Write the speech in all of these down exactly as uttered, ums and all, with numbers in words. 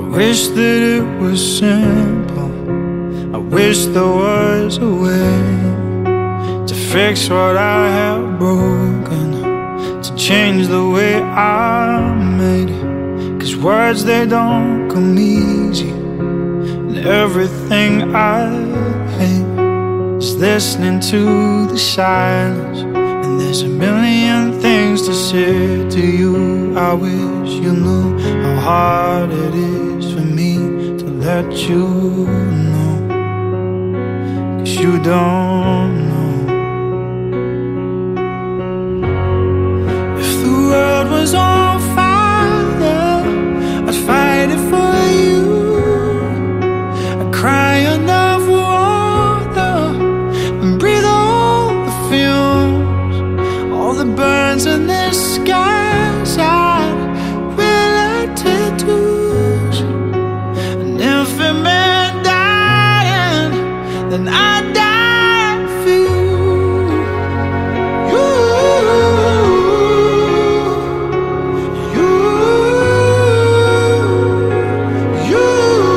Wish that it was simple. I wish there was a way to fix what I have broken, to change the way I'm made. Cause words, they don't come easy, and everything I hate is listening to the silence. And there's a million things to say to you. I wish you knew how hard it is for me to let you know. Cause you don't know. If the world was on fire, I'd fight it for you. I'd cry enough water and breathe all the fumes, all the burns in this skies. I'd wear like tattoos. And if it meant dying, then I'd die for you. You, you, you.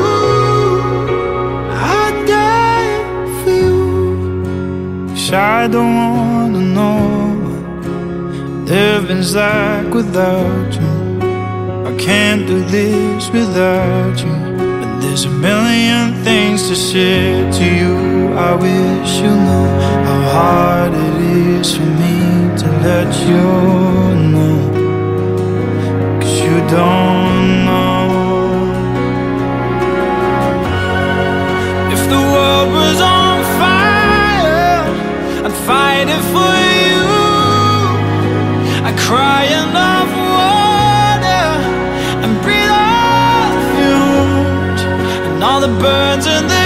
I'd die for you. 'Cause I don't wanna know living's like without you. I can't do this without you. But there's a million things to say to you. I wish you knew how hard it is for me to let you know. Cause you don't know. If the world was on fire, I'd fight it for you. I cry enough water and breathe all the fumes and all the birds in the